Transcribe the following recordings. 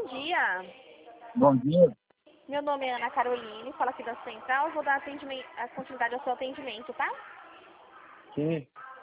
dia. Bom dia. Meu nome é Ana Caroline, falo aqui da Central. Vou dar a continuidade ao seu atendimento, tá? Sim.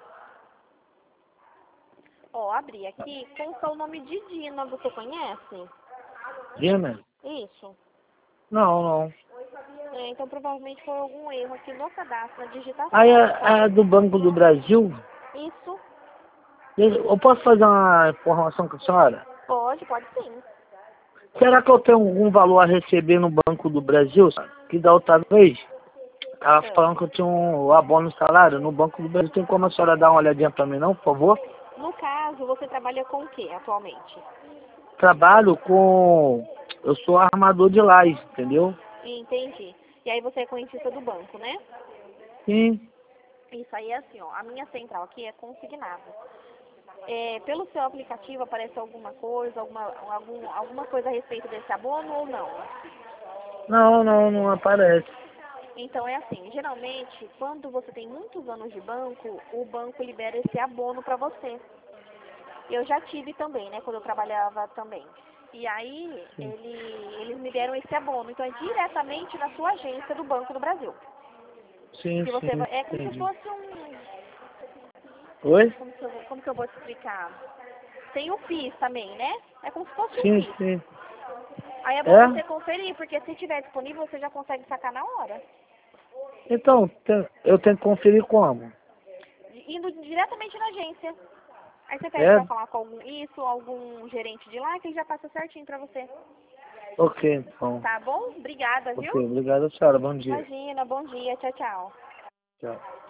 Ó, abri aqui com o seu nome de Dina. Você conhece? Dina? Isso. Não. Então provavelmente foi algum erro aqui no cadastro, na digitação. Ah, é do Banco do Brasil? Isso. Eu posso fazer uma informação com a senhora? Pode sim. Será que eu tenho algum valor a receber no Banco do Brasil? Que da outra vez, ela falando que eu tinha um abono no salário no Banco do Brasil. Tem como a senhora dar uma olhadinha pra mim não, por favor? No caso, você trabalha com o que atualmente? Trabalho com... Eu sou armador de lajes, entendeu? Entendi. E aí você é correntista do banco, né? Sim. Isso aí é assim, ó. A minha central aqui é consignada. Pelo seu aplicativo aparece alguma coisa, alguma coisa a respeito desse abono ou não? Não aparece. Então é assim, geralmente, quando você tem muitos anos de banco, o banco libera esse abono para você. Eu já tive também, né, quando eu trabalhava também. E aí, eles me deram esse abono. Então é diretamente na sua agência do Banco do Brasil. Sim, Que você é como se entendi. fosse um... Oi? Como que eu vou te explicar? Tem o PIS também, né? É como se fosse um Sim. PIS. Aí é bom É? você conferir, porque se tiver disponível, você já consegue sacar na hora. Então, eu tenho que conferir como? Indo diretamente na agência. Aí você pede É? pra falar com algum gerente de lá, que ele já passa certinho pra você. Ok, então. Tá bom? Obrigada, viu? Ok, obrigado, senhora. Bom dia. Imagina, bom dia, tchau, tchau. Tchau.